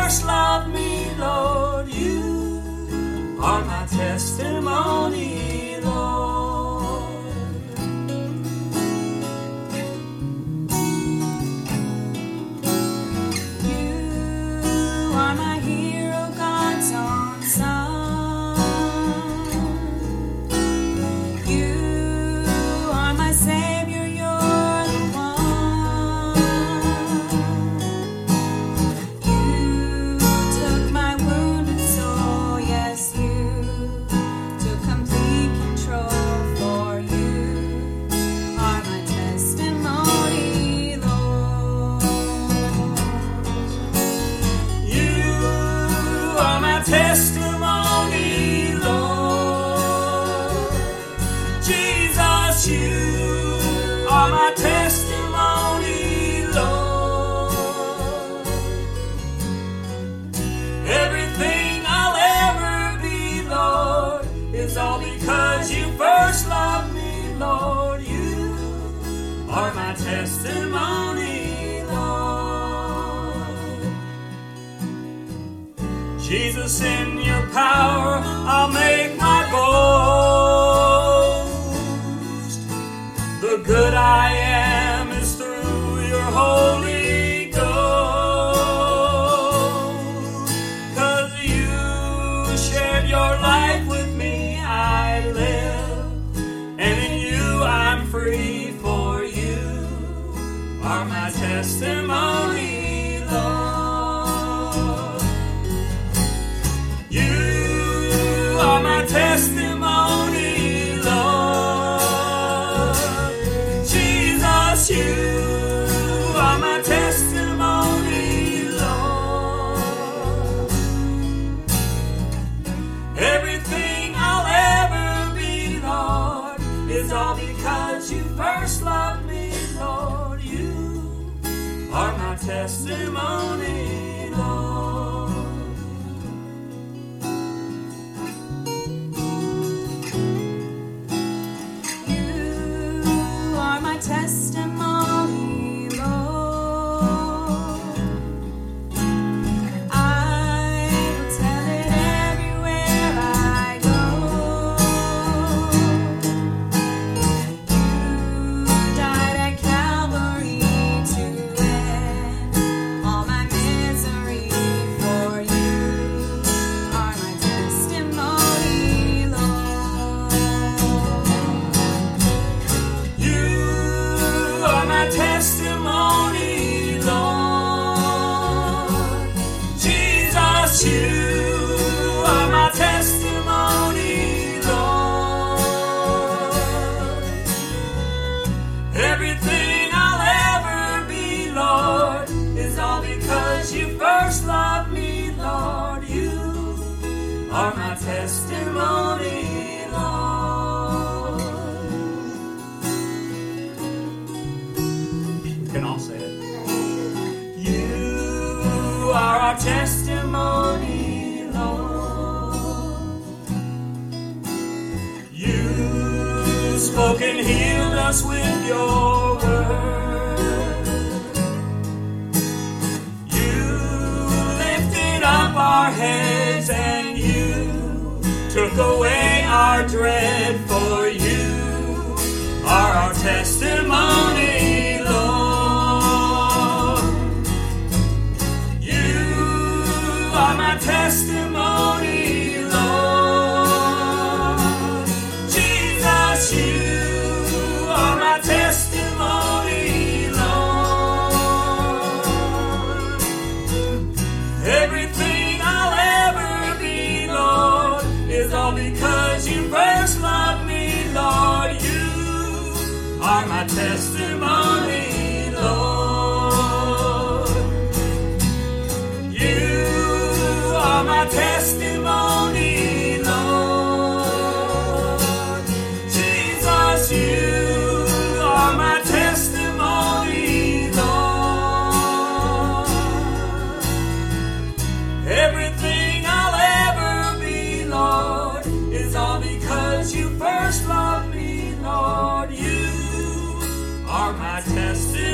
first loved me, Lord. You are my testimony, Lord. You are my hero, God's own Son. You are my Savior, you're the one. You took my wounded soul, yes, you took complete control, for you are my testimony, Lord. You are my testimony, Lord. Jesus, you are my testimony, Lord. Everything I'll ever be, Lord, is all because you first loved me, Lord. You are my testimony, Lord. Jesus, in your power, I'll make my boast. The good I am is through your Holy Ghost. 'Cause you shared your life with me, I live, and in you I'm free, for you are my testimony, Lord. You are my testimony, Lord. Jesus, you are my testimony, Lord. Everything I'll ever be, Lord, is all because you first loved me, Lord. You are my testimony, Lord. You are my testimony, Lord. I will tell it everywhere I go. You died at Calvary to end all my misery, for you are my testimony, Lord. You are my testimony, Lord. Jesus, you are my testimony, Lord. Everything I'll ever be, Lord, is all because you first loved me, Lord. You are my testimony, Lord. We can all say it. You are our testimony, Lord. You spoke and healed us with your word. You lifted up our heads and you took away our dread, for you are our testimony, Lord. You are my testimony, Lord. Jesus, you are my testimony, Lord. Everything I'll ever be, Lord, is all because you first loved me, Lord. You are my testimony, Lord. You are my testimony, Lord. Jesus, you are my testimony, Lord. Everything I'll ever be, Lord, is all because you first loved me, Lord. You are my testimony.